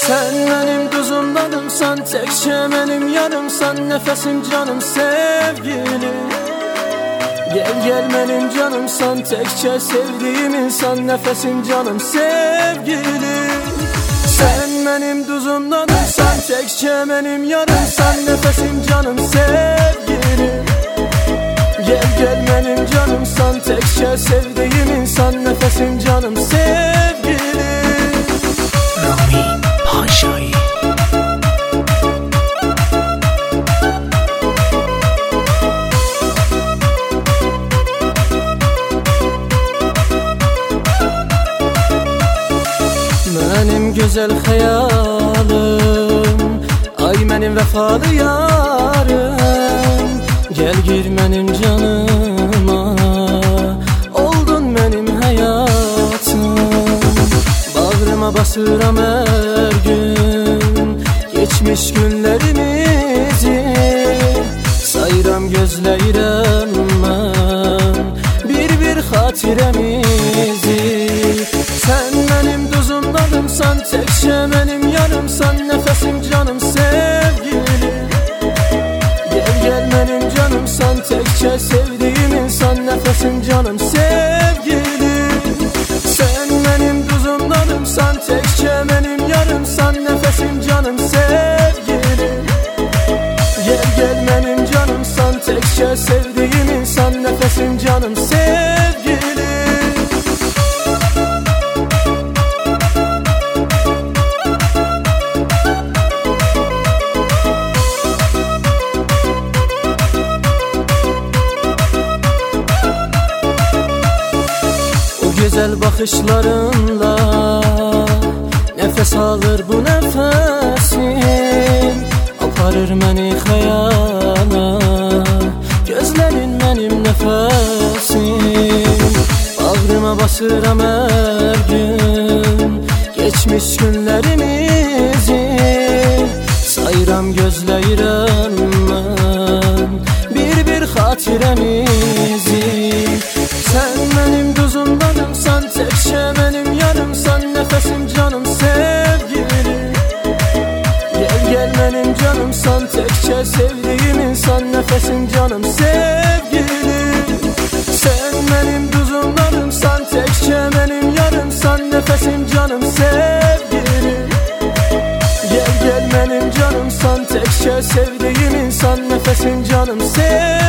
Sen benim tuzumdanımsan, tekçe benim yarımsan, nefesim canım sevgilim. Gel benim canımsan, tekçe sevdiğim insan, nefesim canım sevgilim. Sen benim tuzumdanımsan, tekçe benim yarımsan, nefesim canım sevgilim. Gel benim canımsan, tekçe sevdiğim insan, nefesim canım sevgilim. Rumi Paşa'yı benim güzel hayalım, ay benim vefalı yarım. Gel gir benim canıma, oldun benim hayatım. Bağrıma basıram her gün geçmiş günlerimizi, sayıram gözleyirem ben bir hatiremizi. Sen benim tuzumdanımsan, tekçe benim yarımsan, nefesim canım sevgilim. Gel benim canımsan, tekçe sevdiğim insan, nefesim canım sevgilim. Sen benim tuzumdanımsan, tekçe benim yarımsan, nefesim canım sevgilim. Gel benim canımsan, tekçe sevdiğim insan, nefesim canım sevgilim. Güzel bakışlarınla nefes alır bu nefesim, aparır beni hayala, gözlerin benim nefesim. Bağrıma basıram her gün geçmiş günlerimizi, sayıram gözleyirem ben bir hatiremizi. Sen benim tuzumdanımsan, tekçe benim yarımsan, nefesim canım sevgilim. Gel benim canımsan, tekçe sevdiğim insan, nefesim canım sevgilim. Sen benim tuzumdanımsan, tekçe benim yarımsan, nefesim canım sevgilim. Gel benim canımsan, tekçe sevdiğim insan, nefesim canım sevgilim.